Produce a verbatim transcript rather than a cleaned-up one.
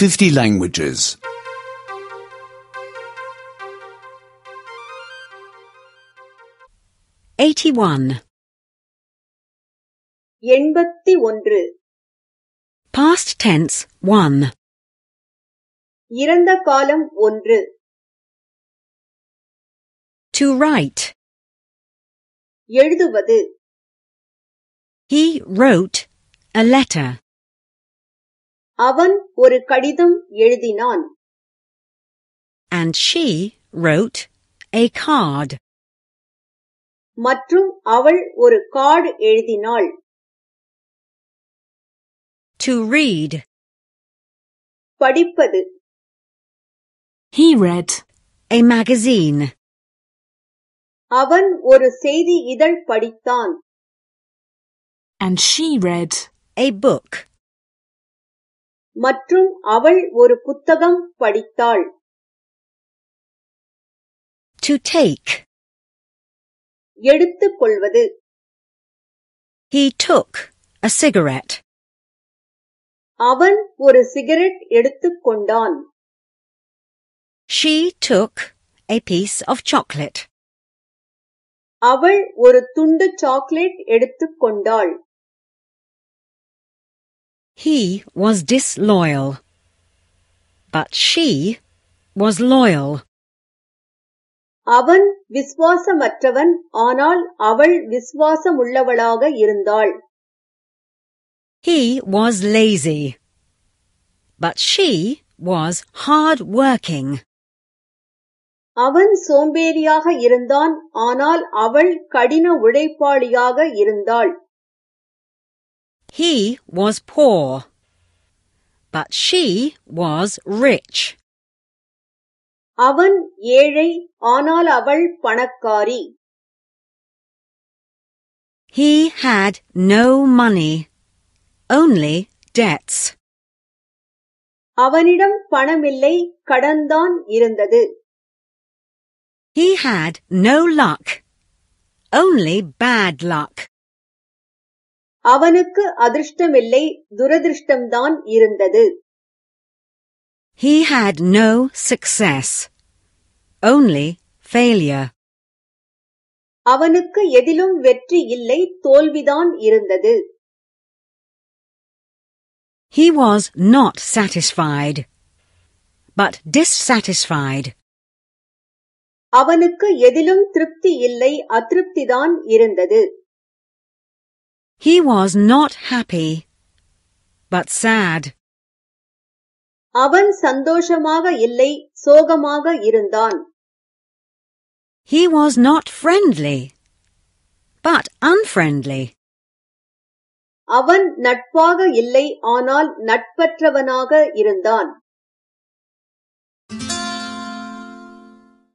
fifty languages. eighty-one. எண்பத்தி ஒன்று. Past tense one. இறந்த காலம் ஒன்று. To write. எழுதுவது. He wrote a letter. அவன் ஒரு கடிதம் எழுதினான். And she wrote a card. மற்றும் அவள் ஒரு கார்டு எழுதினாள். To read. படிப்பது. He read a magazine. அவன் ஒரு செய்தி இதழ் படித்தான். And she read a book. மற்றும் அவள் ஒரு புத்தகம் படித்தாள். To take. எடுத்துக் கொள்வது. He took a cigarette. அவன் ஒரு சிகரெட் எடுத்துக் கொண்டான். She took a piece of chocolate. அவள் ஒரு துண்டு சாக்லேட் எடுத்துக் கொண்டாள். He was disloyal, but she was loyal. அவன் விசுவாசமற்றவன், ஆனால் அவள் விசுவாசமுள்ளவளாக இருந்தாள். He was lazy, but she was hard-working. அவன் சோம்பேறியாக இருந்தான், ஆனால் அவள் கடின உழைப்பாளியாக இருந்தாள். He was poor, but she was rich. அவன் ஏழை, ஆனால் அவள் பணக்காரி. He had no money, only debts. அவனிடம் பணமில்லை, கடன்தான் இருந்தது. He had no luck, only bad luck. அவனுக்கு அதிர்ஷ்டமில்லை, துரதிர்ஷ்டம்தான் இருந்தது. He had no success, only failure. அவனுக்கு எதிலும் வெற்றி இல்லை, தோல்விதான் இருந்தது. He was not satisfied, but dissatisfied. அவனுக்கு எதிலும் திருப்தி இல்லை, அதிருப்திதான் இருந்தது. He was not happy, but sad. அவன் சந்தோஷமாக இல்லை, சோகமாக இருந்தான். He was not friendly, but unfriendly. அவன் நட்பாக இல்லை, ஆனால் நட்பற்றவனாக இருந்தான்.